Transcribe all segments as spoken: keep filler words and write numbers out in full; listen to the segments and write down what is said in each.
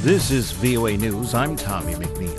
This is V O A News. I'm Tommy McNeil.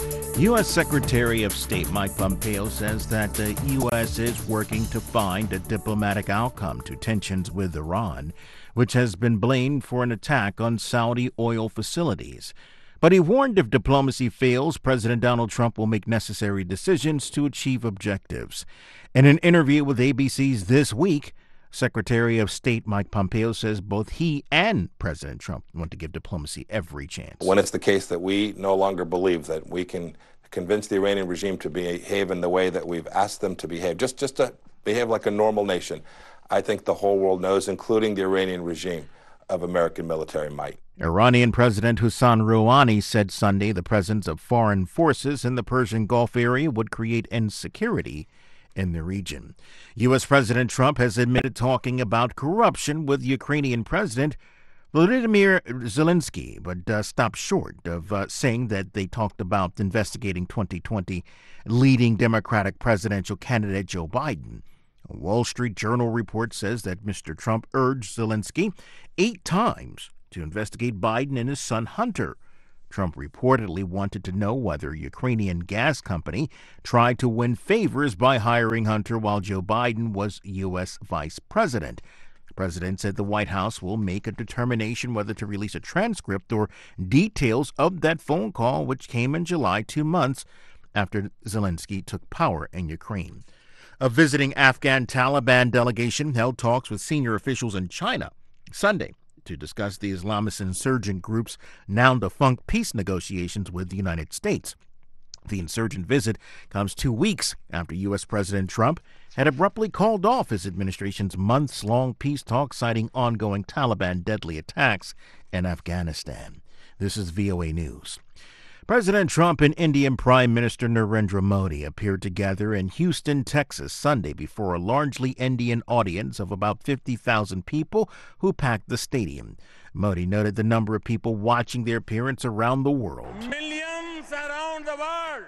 U S. Secretary of State Mike Pompeo says that the U S is working to find a diplomatic outcome to tensions with Iran, which has been blamed for an attack on Saudi oil facilities. But he warned if diplomacy fails, President Donald Trump will make necessary decisions to achieve objectives. In an interview with A B C's This Week, Secretary of State Mike Pompeo says both he and President Trump want to give diplomacy every chance. When it's the case that we no longer believe that we can convince the Iranian regime to behave in the way that we've asked them to behave, just, just to behave like a normal nation, I think the whole world knows, including the Iranian regime, of American military might. Iranian President Hassan Rouhani said Sunday the presence of foreign forces in the Persian Gulf area would create insecurity in the region. U S. President Trump has admitted talking about corruption with Ukrainian President Volodymyr Zelensky, but uh, stopped short of uh, saying that they talked about investigating twenty twenty leading Democratic presidential candidate Joe Biden. A Wall Street Journal report says that Mister Trump urged Zelensky eight times to investigate Biden and his son Hunter. Trump reportedly wanted to know whether Ukrainian gas company tried to win favors by hiring Hunter while Joe Biden was U S vice president. The president said the White House will make a determination whether to release a transcript or details of that phone call, which came in July, two months after Zelensky took power in Ukraine. A visiting Afghan Taliban delegation held talks with senior officials in China Sunday to discuss the Islamist insurgent group's now-defunct peace negotiations with the United States. The insurgent visit comes two weeks after U S. President Trump had abruptly called off his administration's months-long peace talks, citing ongoing Taliban deadly attacks in Afghanistan. This is V O A News. President Trump and Indian Prime Minister Narendra Modi appeared together in Houston, Texas, Sunday before a largely Indian audience of about fifty thousand people who packed the stadium. Modi noted the number of people watching their appearance around the world. Millions around the world,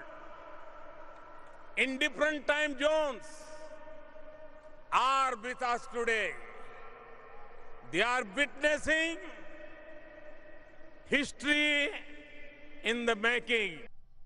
in different time zones, are with us today. They are witnessing history in the making.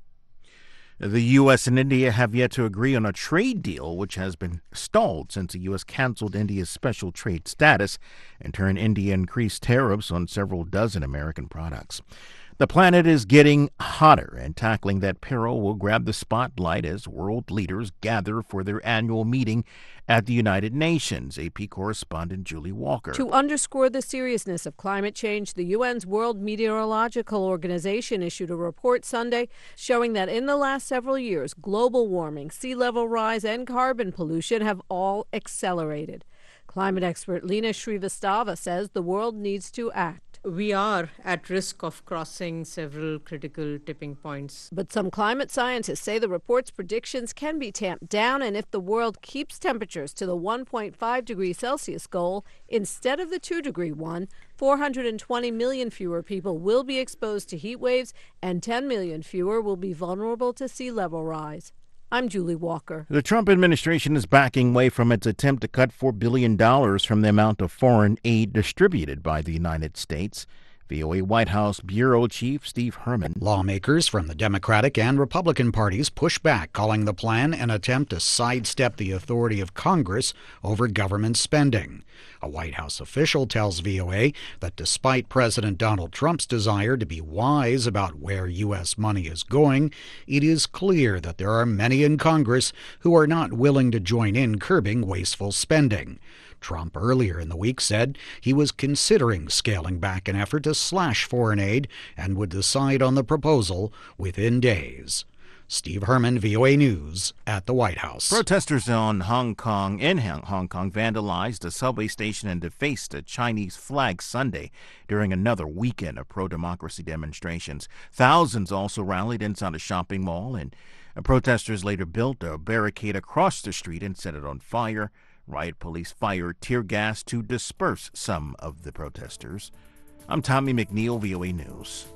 The U S and India have yet to agree on a trade deal, which has been stalled since the U S canceled India's special trade status and turned India increased tariffs on several dozen American products. The planet is getting hotter, and tackling that peril will grab the spotlight as world leaders gather for their annual meeting at the United Nations. A P correspondent Julie Walker. To underscore the seriousness of climate change, the U N's World Meteorological Organization issued a report Sunday showing that in the last several years, global warming, sea level rise, and carbon pollution have all accelerated. Climate expert Lena Srivastava says the world needs to act. We are at risk of crossing several critical tipping points. But some climate scientists say the report's predictions can be tamped down, and if the world keeps temperatures to the one point five degrees Celsius goal instead of the two degree one, four hundred twenty million fewer people will be exposed to heat waves, and ten million fewer will be vulnerable to sea level rise. I'm Julie Walker. The Trump administration is backing away from its attempt to cut four billion dollars from the amount of foreign aid distributed by the United States. V O A White House Bureau Chief Steve Herman. Lawmakers from the Democratic and Republican parties push back, calling the plan an attempt to sidestep the authority of Congress over government spending. A White House official tells V O A that despite President Donald Trump's desire to be wise about where U S money is going, it is clear that there are many in Congress who are not willing to join in curbing wasteful spending. Trump earlier in the week said he was considering scaling back an effort to slash foreign aid and would decide on the proposal within days. Steve Herman, V O A News, at the White House. Protesters in Hong Kong in Hong Kong vandalized a subway station and defaced a Chinese flag Sunday during another weekend of pro-democracy demonstrations. Thousands also rallied inside a shopping mall, and protesters later built a barricade across the street and set it on fire. Riot police fired tear gas to disperse some of the protesters. I'm Tommy McNeil, V O A News.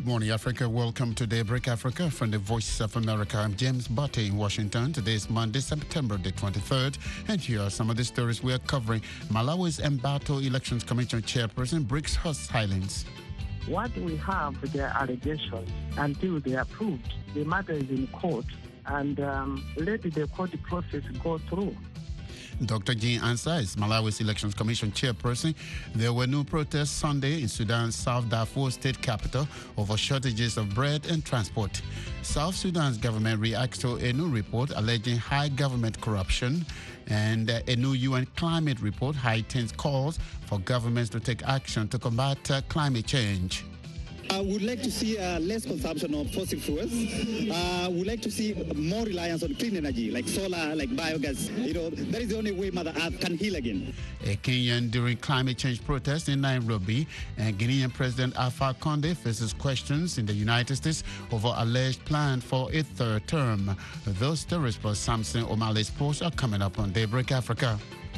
Good morning, Africa. Welcome to Daybreak Africa from the Voice of America. I'm James Butte in Washington. Today is Monday, September the twenty-third, and here are some of the stories we are covering. Malawi's Mbatho Elections Commission chairperson breaks her silence. What we have, their allegations, until they are proved. The matter is in court, and um, let the court process go through. Doctor Jean Ansah is Malawi's Elections Commission chairperson. There were no protests Sunday in Sudan's South Darfur state capital over shortages of bread and transport. South Sudan's government reacts to a new report alleging high government corruption, and uh, a new U N climate report heightens calls for governments to take action to combat uh, climate change. I would like to see uh, less consumption of fossil fuels. I uh, would like to see more reliance on clean energy, like solar, like biogas. You know, that is the only way Mother Earth can heal again. A Kenyan during climate change protests in Nairobi, and Guinean President Alpha Conde faces questions in the United States over alleged plan for a third term. Those stories plus Samson O'Malley's posts are coming up on Daybreak Africa.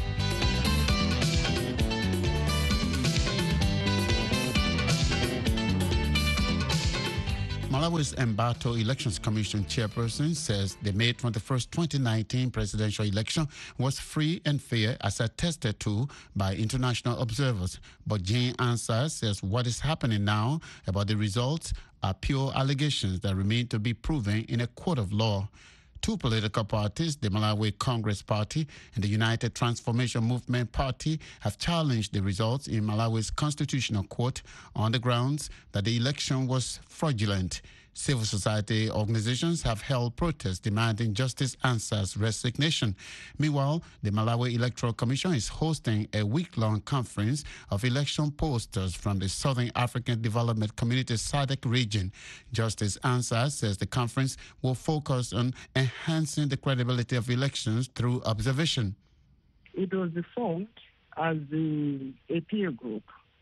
Malawi's Mbatho Elections Commission chairperson says the May twenty-first, twenty nineteen presidential election was free and fair as attested to by international observers. But Jean Ansah says what is happening now about the results are pure allegations that remain to be proven in a court of law. Two political parties, the Malawi Congress Party and the United Transformation Movement Party, have challenged the results in Malawi's Constitutional Court on the grounds that the election was fraudulent. Civil society organizations have held protests demanding Justice Ansah's resignation. Meanwhile, the Malawi Electoral Commission is hosting a week-long conference of election posters from the Southern African Development Community S A D C region. Justice Ansah says the conference will focus on enhancing the credibility of elections through observation. It was formed as the, a peer group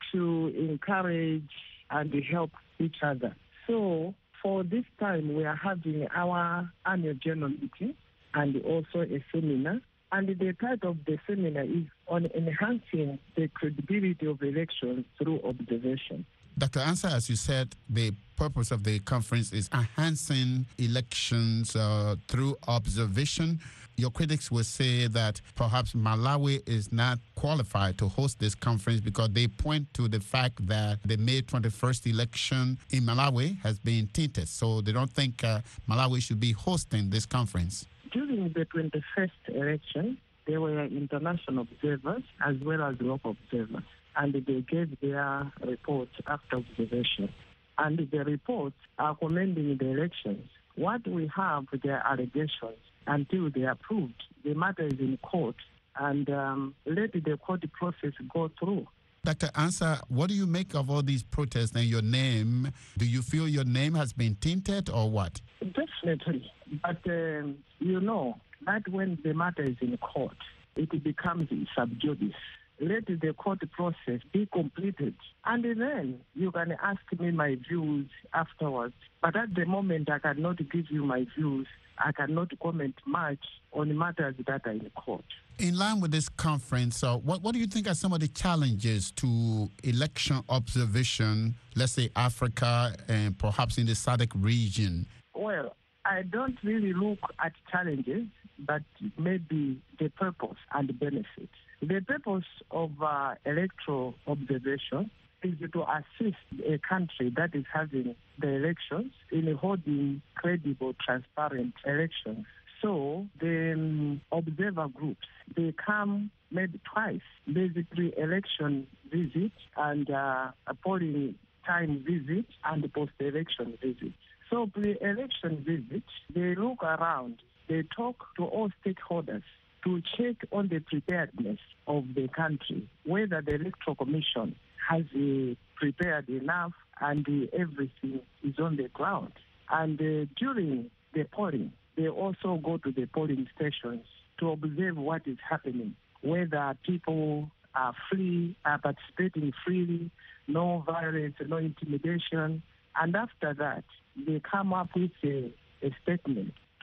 to encourage and help each other. So, for this time, we are having our annual general meeting and also a seminar. And the title of the seminar is on enhancing the credibility of elections through observation. Doctor Ansah, as you said, the purpose of the conference is enhancing elections uh, through observation. Your critics will say that perhaps Malawi is not qualified to host this conference because they point to the fact that the May twenty-first election in Malawi has been tainted. So they don't think uh, Malawi should be hosting this conference. During the twenty-first election, there were international observers as well as local observers, and they gave their reports after observation. And the reports are commending the elections. What we have, their allegations, until they are proved. The matter is in court, and um, let the court process go through. Doctor Ansah, what do you make of all these protests and your name? Do you feel your name has been tainted or what? Definitely. But, um, you know, that when the matter is in court, it becomes sub judice. Let the court process be completed, and then you can ask me my views afterwards. But at the moment, I cannot give you my views. I cannot comment much on matters that are in court. In line with this conference, uh, what, what do you think are some of the challenges to election observation, let's say Africa and perhaps in the S A D C region? Well, I don't really look at challenges, but maybe the purpose and the benefits. The purpose of uh, electoral observation is to assist a country that is having the elections in holding credible, transparent elections. So the um, observer groups, they come maybe twice, basically election visit and uh, a polling time visit and post-election visit. So pre-election visit, they look around, they talk to all stakeholders to check on the preparedness of the country, whether the Electoral Commission has uh, prepared enough and uh, everything is on the ground. And uh, during the polling, they also go to the polling stations to observe what is happening, whether people are free, are participating freely, no violence, no intimidation. And after that, they come up with a, a statement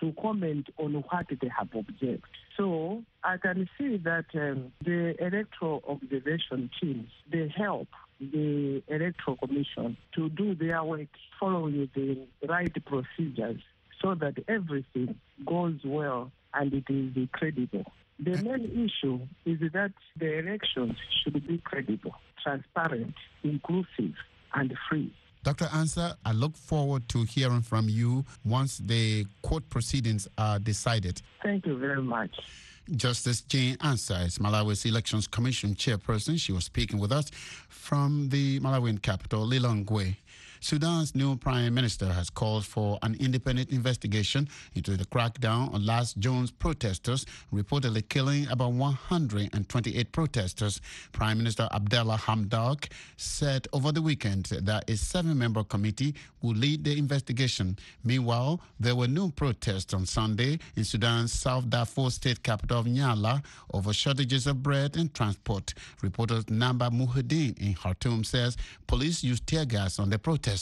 to comment on what they have observed. So I can see that um, the electoral observation teams, they help the Electoral Commission to do their work following the right procedures so that everything goes well and it is credible. The main issue is that the elections should be credible, transparent, inclusive, and free. Doctor Ansah, I look forward to hearing from you once the court proceedings are decided. Thank you very much. Justice Jane Ansah is Malawi's Elections Commission chairperson. She was speaking with us from the Malawian capital, Lilongwe. Sudan's new prime minister has called for an independent investigation into the crackdown on last June's protesters, reportedly killing about one hundred twenty-eight protesters. Prime Minister Abdallah Hamdok said over the weekend that a seven-member committee will lead the investigation. Meanwhile, there were no protests on Sunday in Sudan's South Darfur state capital of Nyala over shortages of bread and transport. Reporter Namba Muhyiddin in Khartoum says police used tear gas on the protesters.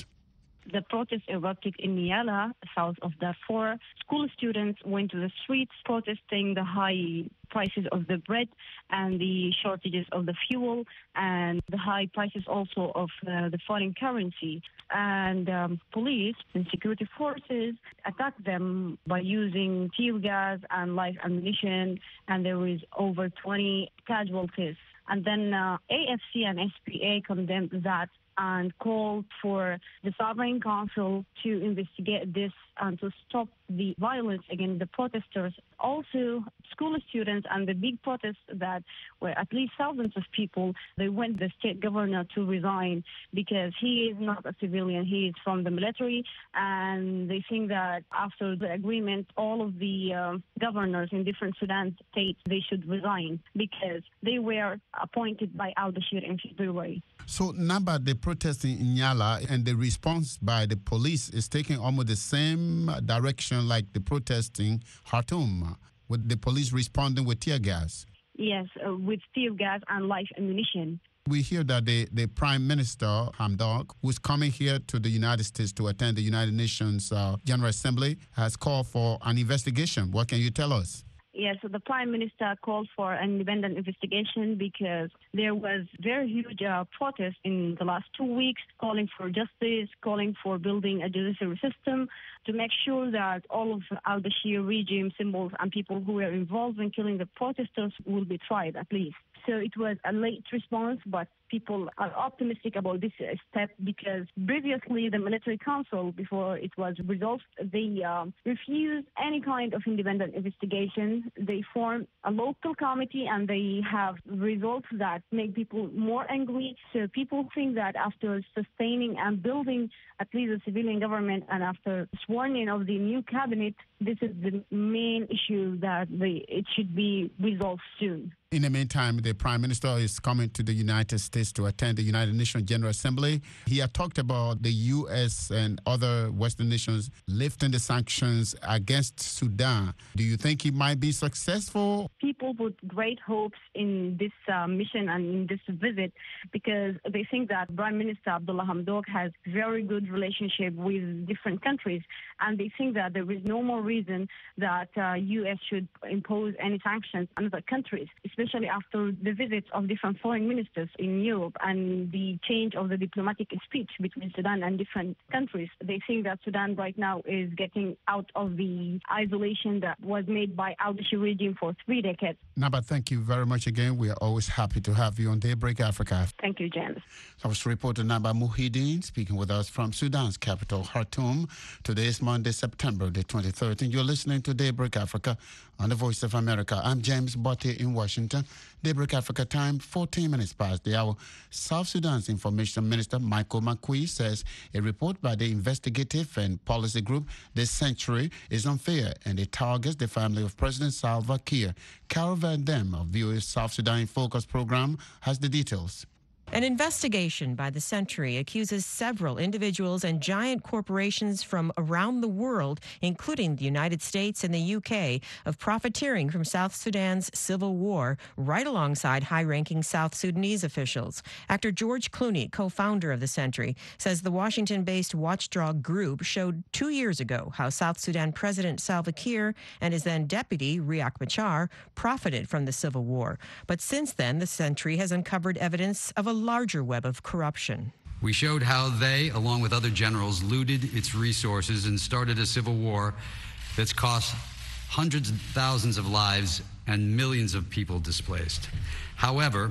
The protest erupted in Nyala, south of Darfur. School students went to the streets protesting the high prices of the bread and the shortages of the fuel and the high prices also of uh, the foreign currency. And um, police and security forces attacked them by using tear gas and live ammunition, and there was over twenty casualties. And then uh, A F C and S P A condemned that and called for the Sovereign Council to investigate this and to stop the violence against the protesters. Also, school students and the big protests that were at least thousands of people, they want the state governor to resign because he is not a civilian, he is from the military, and they think that after the agreement, all of the uh, governors in different Sudan states, they should resign because they were appointed by al-Bashir in February. So, Namba, the protesting in Nyala and the response by the police is taking almost the same direction like the protesting Khartoum, with the police responding with tear gas. Yes, uh, with tear gas and live ammunition. We hear that the, the Prime Minister, Hamdok, who's coming here to the United States to attend the United Nations uh, General Assembly, has called for an investigation. What can you tell us? Yes, so the Prime Minister called for an independent investigation because there was very huge uh, protest in the last two weeks calling for justice, calling for building a judiciary system to make sure that all of al-Bashir regime symbols and people who were involved in killing the protesters will be tried at least. So it was a late response, but people are optimistic about this step because previously the military council, before it was resolved, they uh, refused any kind of independent investigation. They formed a local committee and they have results that make people more angry. So people think that after sustaining and building at least a civilian government and after swearing of the new cabinet, this is the main issue that they, it should be resolved soon. In the meantime, the Prime Minister is coming to the United States to attend the United Nations General Assembly. He had talked about the U S and other Western nations lifting the sanctions against Sudan. Do you think he might be successful? People put great hopes in this uh, mission and in this visit because they think that Prime Minister Abdullah Hamdok has very good relationship with different countries, and they think that there is no more reason that uh, U S should impose any sanctions on other countries, especially after the visits of different foreign ministers in Europe and the change of the diplomatic speech between Sudan and different countries. They think that Sudan right now is getting out of the isolation that was made by al-Bashir regime for three decades. Naba, thank you very much again. We are always happy to have you on Daybreak Africa. Thank you, James. I was reporter Naba Muhyiddin speaking with us from Sudan's capital, Khartoum. Today is Monday, September the twenty-third, and you're listening to Daybreak Africa on the Voice of America. I'm James Botte in Washington. Daybreak Africa time, fourteen minutes past the hour. South Sudan's Information Minister Michael Makui says a report by the investigative and policy group This Century is unfair and it targets the family of President Salva Kiir. Carol Van Dam of V O A's South Sudan in Focus program has the details. An investigation by the Century accuses several individuals and giant corporations from around the world, including the United States and the U K, of profiteering from South Sudan's civil war, right alongside high-ranking South Sudanese officials. Actor George Clooney, co-founder of the Century, says the Washington-based watchdog group showed two years ago how South Sudan President Salva Kiir and his then deputy, Riek Machar, profited from the civil war. But since then, the Century has uncovered evidence of a larger web of corruption. We showed how they, along with other generals, looted its resources and started a civil war that's cost hundreds of thousands of lives and millions of people displaced. However,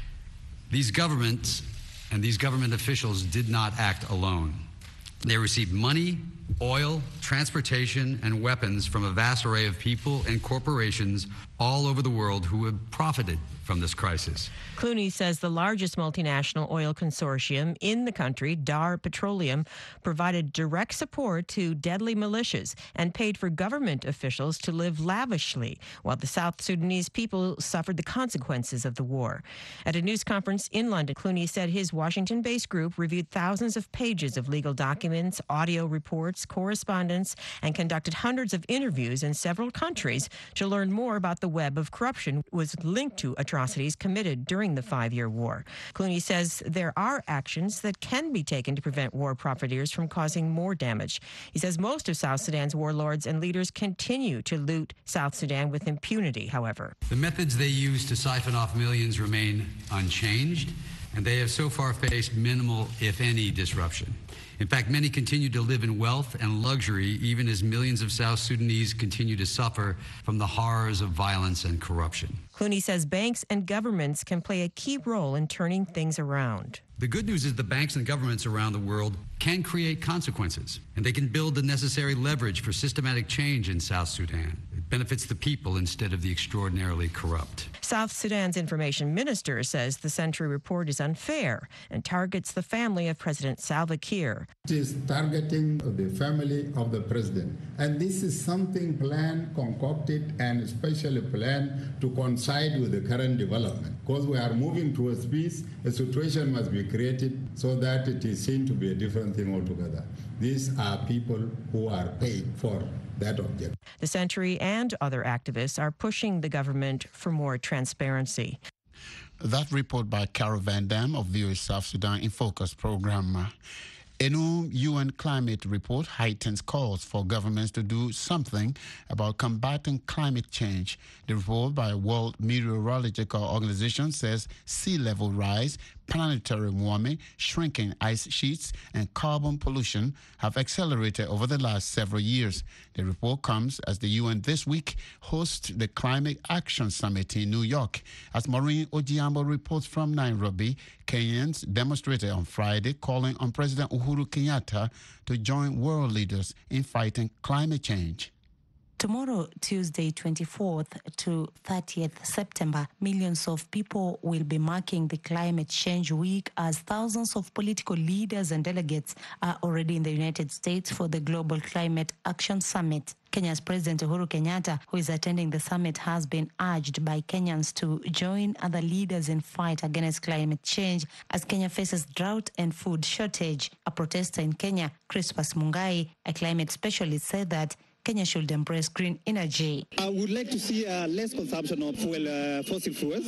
these governments and these government officials did not act alone. They received money, oil, transportation, and weapons from a vast array of people and corporations all over the world who have profited from this crisis. Clooney says the largest multinational oil consortium in the country, Dar Petroleum, provided direct support to deadly militias and paid for government officials to live lavishly, while the South Sudanese people suffered the consequences of the war. At a news conference in London, Clooney said his Washington-based group reviewed thousands of pages of legal documents, audio reports, correspondence, and conducted hundreds of interviews in several countries to learn more about the web of corruption was linked to atrocities committed during the five-year war. Clooney says there are actions that can be taken to prevent war profiteers from causing more damage. He says most of South Sudan's warlords and leaders continue to loot South Sudan with impunity, however. The methods they use to siphon off millions remain unchanged, and they have so far faced minimal, if any, disruption. In fact, many continue to live in wealth and luxury, even as millions of South Sudanese continue to suffer from the horrors of violence and corruption. Clooney says banks and governments can play a key role in turning things around. The good news is the banks and governments around the world can create consequences, and they can build the necessary leverage for systematic change in South Sudan. It benefits the people instead of the extraordinarily corrupt. South Sudan's information minister says the Century report is unfair and targets the family of President Salva Kiir. It is targeting the family of the president. And this is something planned, concocted, and especially planned to coincide with the current development. Because we are moving towards peace, a situation must be created so that it is seen to be a different thing altogether. These are people who are paid for that object. The Century and other activists are pushing the government for more transparency. That report by Carol Van Dam of V O A South Sudan in Focus program. A new U N climate report heightens calls for governments to do something about combating climate change. The report by World Meteorological Organization says sea level rise, planetary warming, shrinking ice sheets, and carbon pollution have accelerated over the last several years. The report comes as the U N this week hosts the Climate Action Summit in New York. As Maureen Ojiambo reports from Nairobi, Kenyans demonstrated on Friday calling on President Uhuru Kenyatta to join world leaders in fighting climate change. Tomorrow, Tuesday, twenty-fourth to thirtieth September, millions of people will be marking the Climate Change Week as thousands of political leaders and delegates are already in the United States for the Global Climate Action Summit. Kenya's President Uhuru Kenyatta, who is attending the summit, has been urged by Kenyans to join other leaders in fight against climate change as Kenya faces drought and food shortage. A protester in Kenya, Crispus Mungai, a climate specialist, said that Kenya should embrace green energy. I would like to see uh, less consumption of fuel, uh, fossil fuels.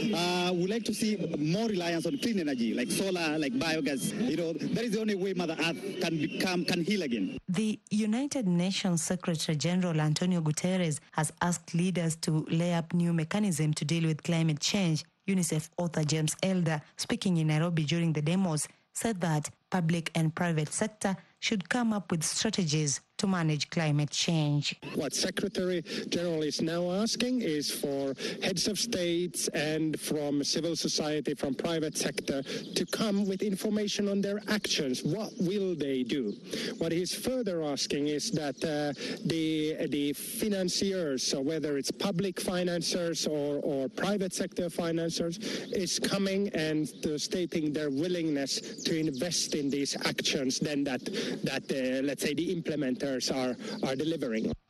I uh, would like to see more reliance on clean energy, like solar, like biogas. You know, that is the only way Mother Earth can become, can heal again. The United Nations Secretary General Antonio Guterres has asked leaders to lay up new mechanisms to deal with climate change. UNICEF author James Elder, speaking in Nairobi during the demos, said that public and private sector should come up with strategies to manage climate change. What Secretary General is now asking is for heads of states and from civil society, from private sector, to come with information on their actions. What will they do? What he's further asking is that uh, the the financiers, so whether it's public financiers or, or private sector financiers, is coming and uh, stating their willingness to invest in these actions, then that, that uh, let's say, the implementers are, are delivering.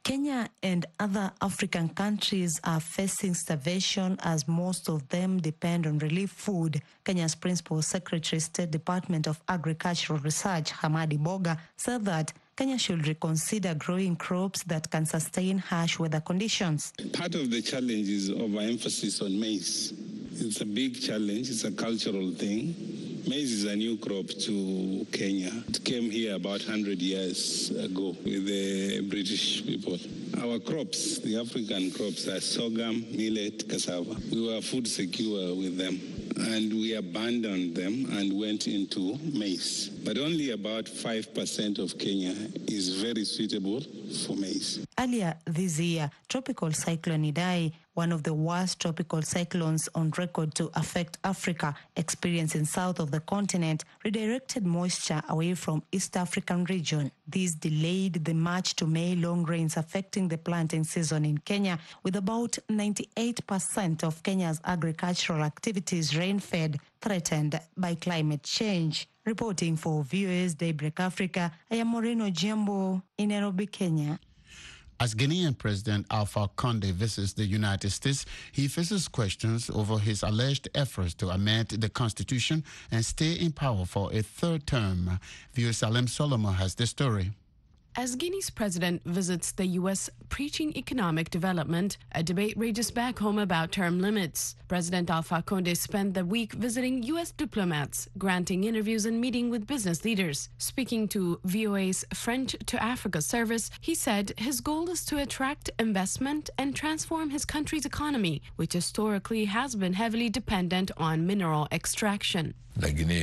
Kenya and other African countries are facing starvation as most of them depend on relief food. Kenya's Principal Secretary, State Department of Agricultural Research, Hamadi Boga, said that Kenya should reconsider growing crops that can sustain harsh weather conditions. Part of the challenge is overemphasis on maize. It's a big challenge. It's a cultural thing. Maize is a new crop to Kenya. It came here about one hundred years ago with the British people. Our crops, the African crops, are sorghum, millet, cassava. We were food secure with them, and we abandoned them and went into maize. But only about five percent of Kenya is very suitable for maize. Earlier this year, Tropical Cyclone Idai, one of the worst tropical cyclones on record to affect Africa, experiencing south of the continent, redirected moisture away from East African region. This delayed the March to May long rains affecting the planting season in Kenya, with about ninety-eight percent of Kenya's agricultural activities rain-fed, threatened by climate change. Reporting for V O A's Daybreak Africa, I am Moreno Jiambo in Nairobi, Kenya. As Guinean President Alpha Conde visits the United States, he faces questions over his alleged efforts to amend the Constitution and stay in power for a third term. V O A's Salem Solomon has the story. As Guinea's president visits the U S preaching economic development, a debate rages back home about term limits. President Alpha Conde spent the week visiting U S diplomats, granting interviews and meeting with business leaders. Speaking to V O A's French to Africa service, he said his goal is to attract investment and transform his country's economy, which historically has been heavily dependent on mineral extraction. Guinea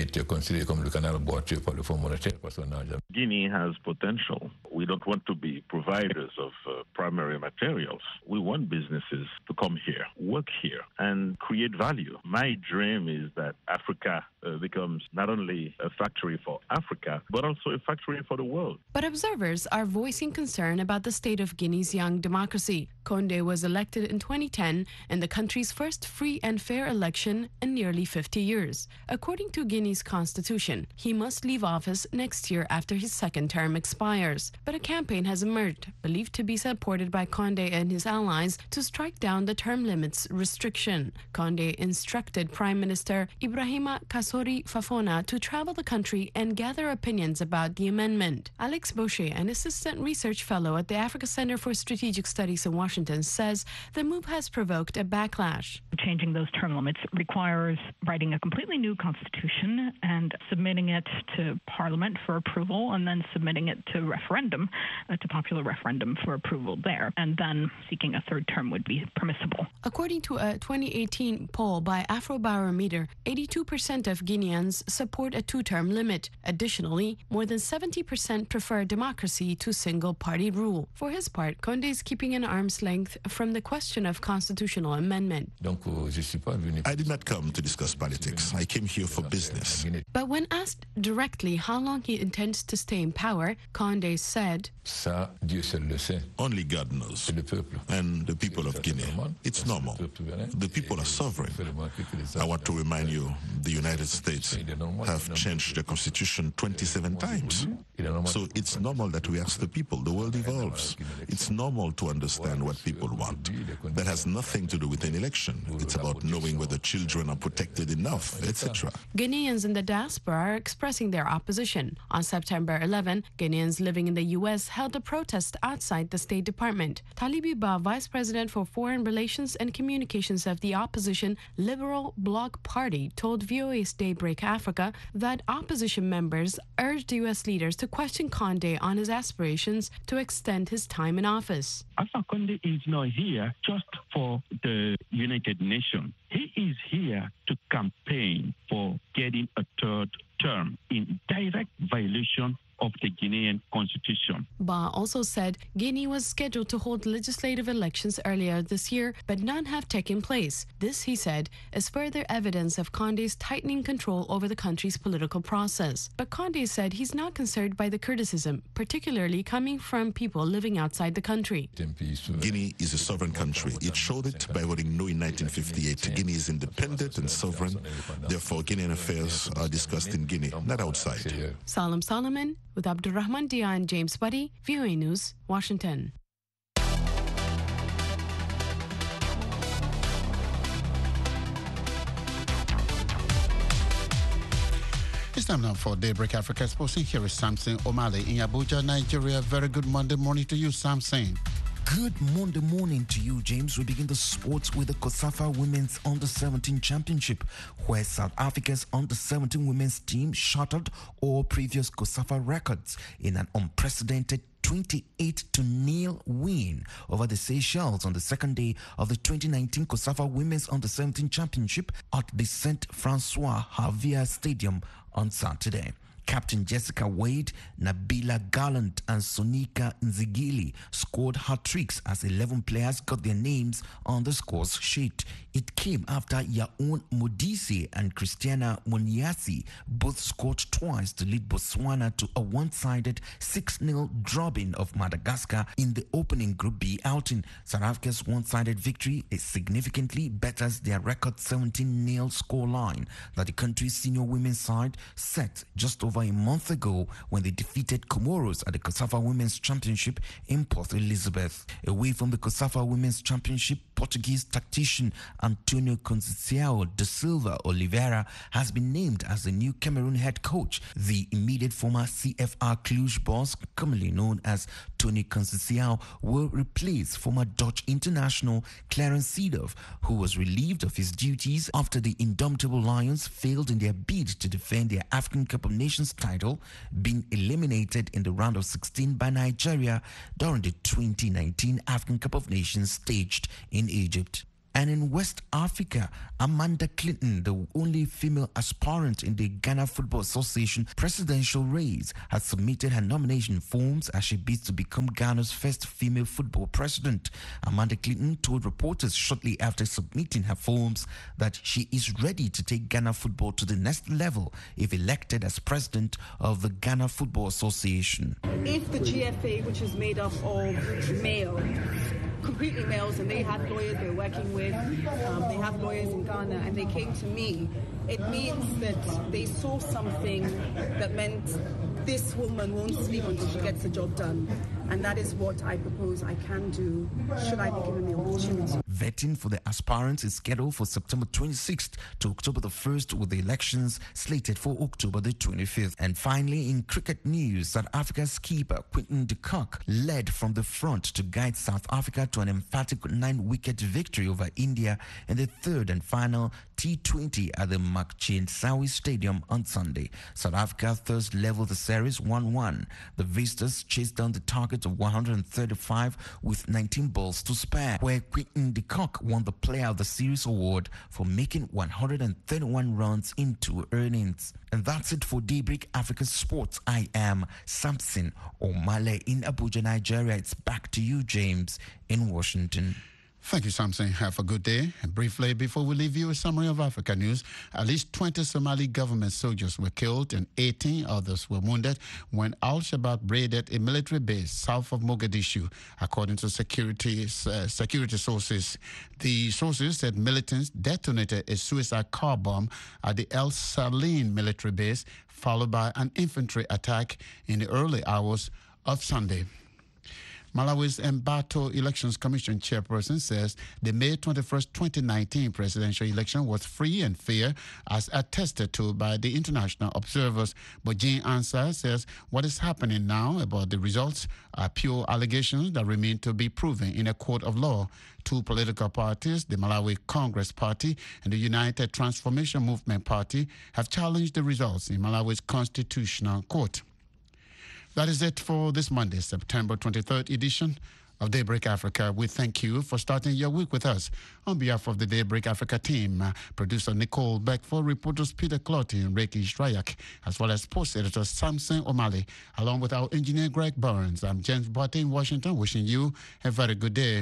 has potential. We don't want to be providers of uh, primary materials. We want businesses to come here, work here, and create value. My dream is that Africa uh, becomes not only a factory for Africa, but also a factory for the world. But observers are voicing concern about the state of Guinea's young democracy. Conde was elected in twenty ten in the country's first free and fair election in nearly fifty years. According to Guinea's constitution, he must leave office next year after his second term expires. But a campaign has emerged, believed to be supported by Conde and his allies, to strike down the term limits restriction. Conde instructed Prime Minister Ibrahima Kassori Fofana to travel the country and gather opinions about the amendment. Alex Boucher, an assistant research fellow at the Africa Center for Strategic Studies in Washington, says the move has provoked a backlash. Changing those term limits requires writing a completely new constitution and submitting it to Parliament for approval, and then submitting it to referendum, uh, to popular referendum for approval there, and then seeking a third term would be permissible. According to a twenty eighteen poll by Afrobarometer, eighty-two percent of Guineans support a two-term limit. Additionally, more than seventy percent prefer democracy to single-party rule. For his part, Conde is keeping an arm's length from the question of constitutional amendment. I did not come to discuss politics. I came here for business. But when asked directly how long he intends to stay in power, Conde said, Only God knows. And the people of Guinea. It's normal. The people are sovereign. I want to remind you, the United States have changed the constitution twenty-seven times. So it's normal that we ask the people. The world evolves. It's normal to understand what people want. That has nothing to do with an election. It's about knowing whether children are protected enough, et cetera. Guineans in the diaspora are expressing their opposition. On September eleventh, Guineans living in the U S held a protest outside the State Department. Talibi Ba, Vice President for Foreign Relations and Communications of the opposition Liberal Bloc Party, told V O A's Daybreak Africa that opposition members urged U S leaders to question Conde on his aspirations to extend his time in office. Alpha Conde is not here just for the United Nations. He is here to campaign for getting a third term in direct violation of the Guinean constitution. Ba also said Guinea was scheduled to hold legislative elections earlier this year, but none have taken place. This, he said, is further evidence of Conde's tightening control over the country's political process. But Conde said he's not concerned by the criticism, particularly coming from people living outside the country. Guinea is a sovereign country. It showed it by voting no in nineteen fifty-eight. Guinea is independent and sovereign. Therefore, Guinean affairs are discussed in Guinea, not outside. Salam Solomon with Abdurrahman Dia and James Buddy, V O A News, Washington. It's time now for Daybreak Africa Sports. Here is Samson Omale in Abuja, Nigeria. Very good Monday morning to you, Samson. Good Monday morning to you, James. We begin the sports with the COSAFA Women's Under seventeen Championship, where South Africa's Under seventeen women's team shattered all previous COSAFA records in an unprecedented twenty-eight to nil win over the Seychelles on the second day of the twenty nineteen COSAFA Women's Under seventeen Championship at the Saint Francois Xavier Stadium on Saturday. Captain Jessica Wade, Nabila Gallant and Sonika Nzigili scored hat-tricks as eleven players got their names on the scores sheet. It came after Yaoun Modise and Christiana Moniasi both scored twice to lead Botswana to a one-sided six nil drubbing of Madagascar in the opening Group B outing. South Africa's one-sided victory significantly betters their record seventeen nil scoreline that the country's senior women's side set just over a month ago when they defeated Comoros at the COSAFA Women's Championship in Port Elizabeth. Away from the COSAFA Women's Championship, Portuguese tactician Antonio Conceição da Silva Oliveira has been named as the new Cameroon head coach. The immediate former C F R Cluj boss, commonly known as Tony Conceição, will replace former Dutch international Clarence Seedorf, who was relieved of his duties after the indomitable Lions failed in their bid to defend their African Cup of Nations title, being eliminated in the round of sixteen by Nigeria during the twenty nineteen African Cup of Nations staged in Egypt. And in West Africa, Amanda Clinton, the only female aspirant in the Ghana Football Association presidential race, has submitted her nomination forms as she bids to become Ghana's first female football president. Amanda Clinton told reporters shortly after submitting her forms that she is ready to take Ghana football to the next level if elected as president of the Ghana Football Association. If the G F A, which is made up of male, completely males, and they have lawyers they're working with, um, they have lawyers in Ghana, and they came to me, it means that they saw something that meant this woman won't sleep until she gets the job done. And that is what I propose I can do, should I be given the opportunity. Vetting for the aspirants is scheduled for September twenty-sixth to October the first, with the elections slated for October the twenty-fifth. And finally, in cricket news, South Africa's keeper Quinton de Kock led from the front to guide South Africa to an emphatic nine-wicket victory over India in the third and final T twenty at the Makchinsawi Stadium on Sunday. South Africa thus leveled the series one one. The visitors chased down the target of one hundred thirty-five with nineteen balls to spare, where Quinton de Kock won the Player of the Series award for making one hundred thirty-one runs in two innings. And that's it for Daybreak Africa Sports. I am Samson Omale in Abuja, Nigeria. It's back to you, James, in Washington. Thank you, Samson. Have a good day. And briefly, before we leave you, a summary of Africa news. At least twenty Somali government soldiers were killed and eighteen others were wounded when Al-Shabaab raided a military base south of Mogadishu, according to security, uh, security sources. The sources said militants detonated a suicide car bomb at the El Saline military base, followed by an infantry attack in the early hours of Sunday. Malawi's Mbatho Elections Commission chairperson says the May twenty-first, twenty nineteen presidential election was free and fair, as attested to by the international observers. But Jean Ansah says what is happening now about the results are pure allegations that remain to be proven in a court of law. Two political parties, the Malawi Congress Party and the United Transformation Movement Party, have challenged the results in Malawi's Constitutional Court. That is it for this Monday, September twenty-third edition of Daybreak Africa. We thank you for starting your week with us. On behalf of the Daybreak Africa team, uh, producer Nicole Beckford, reporters Peter Clotty and Reiki Shrayak, as well as post editor Samson Omale, along with our engineer Greg Burns. I'm James Botte in Washington, wishing you a very good day.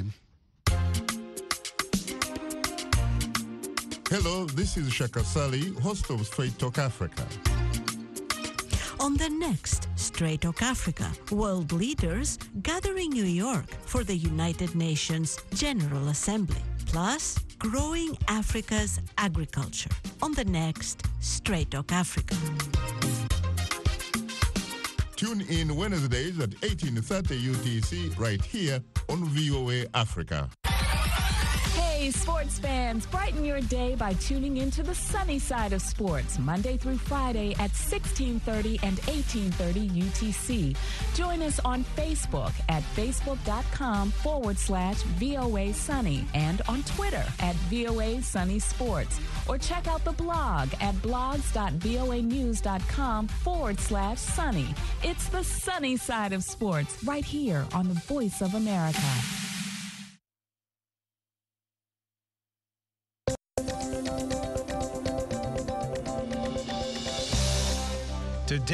Hello, this is Shaka Sali, host of Straight Talk Africa. On the next Straight Talk Africa, world leaders gather in New York for the United Nations General Assembly, plus growing Africa's agriculture. On the next Straight Talk Africa. Tune in Wednesdays at eighteen thirty U T C right here on V O A Africa. Hey, sports fans, brighten your day by tuning into the sunny side of sports, Monday through Friday at sixteen thirty and eighteen thirty U T C. Join us on Facebook at facebook.com forward slash VOA Sunny and on Twitter at VOA Sunny Sports. Or check out the blog at blogs.voanews.com forward slash sunny. It's the sunny side of sports right here on the Voice of America. Today